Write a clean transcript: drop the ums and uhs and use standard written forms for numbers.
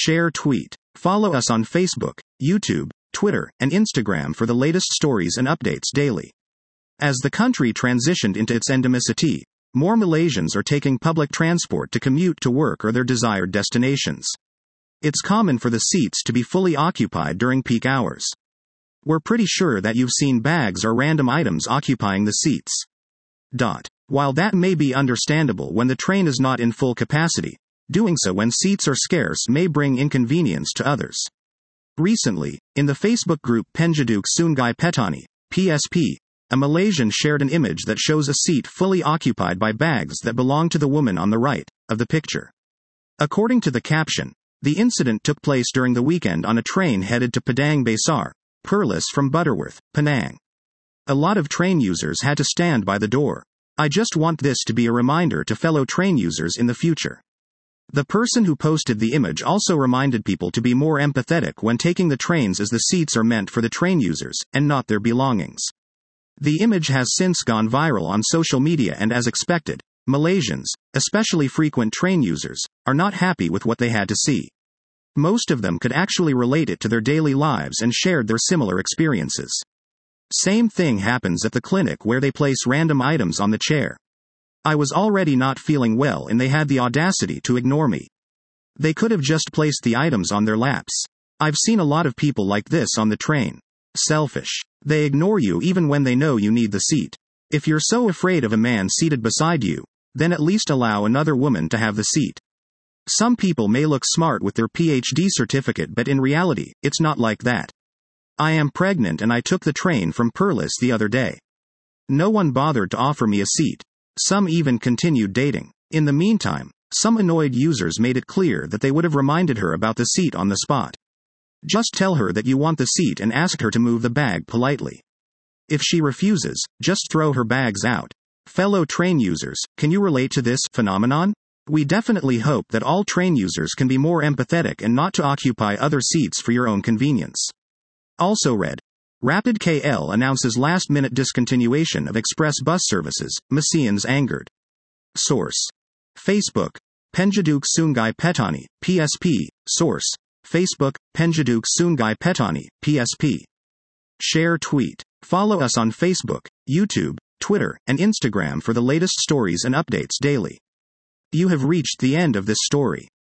Share tweet. Follow us on Facebook, YouTube, Twitter, and Instagram for the latest stories and updates daily. As the country transitioned into its endemicity, more Malaysians are taking public transport to commute to work or their desired destinations. It's common for the seats to be fully occupied during peak hours. We're pretty sure that you've seen bags or random items occupying the seats. While that may be understandable when the train is not in full capacity, doing so when seats are scarce may bring inconvenience to others. Recently, in the Facebook group Penduduk Sungai Petani, PSP, a Malaysian shared an image that shows a seat fully occupied by bags that belong to the woman on the right of the picture. According to the caption, the incident took place during the weekend on a train headed to Padang Besar, Perlis from Butterworth, Penang. A lot of train users had to stand by the door. I just want this to be a reminder to fellow train users in the future. The person who posted the image also reminded people to be more empathetic when taking the trains, as the seats are meant for the train users, and not their belongings. The image has since gone viral on social media, and as expected, Malaysians, especially frequent train users, are not happy with what they had to see. Most of them could actually relate it to their daily lives and shared their similar experiences. Same thing happens at the clinic where they place random items on the chair. I was already not feeling well and they had the audacity to ignore me. They could have just placed the items on their laps. I've seen a lot of people like this on the train. Selfish. They ignore you even when they know you need the seat. If you're so afraid of a man seated beside you, then at least allow another woman to have the seat. Some people may look smart with their PhD certificate, but in reality, it's not like that. I am pregnant and I took the train from Perlis the other day. No one bothered to offer me a seat. Some even continued dating. In the meantime, some annoyed users made it clear that they would have reminded her about the seat on the spot. Just tell her that you want the seat and ask her to move the bag politely. If she refuses, just throw her bags out. Fellow train users, can you relate to this phenomenon? We definitely hope that all train users can be more empathetic and not to occupy other seats for your own convenience. Also read. Rapid KL announces last-minute discontinuation of express bus services, Malaysians angered. Source. Facebook. Penduduk Sungai Petani, PSP. Source. Facebook. Penduduk Sungai Petani, PSP. Share tweet. Follow us on Facebook, YouTube, Twitter, and Instagram for the latest stories and updates daily. You have reached the end of this story.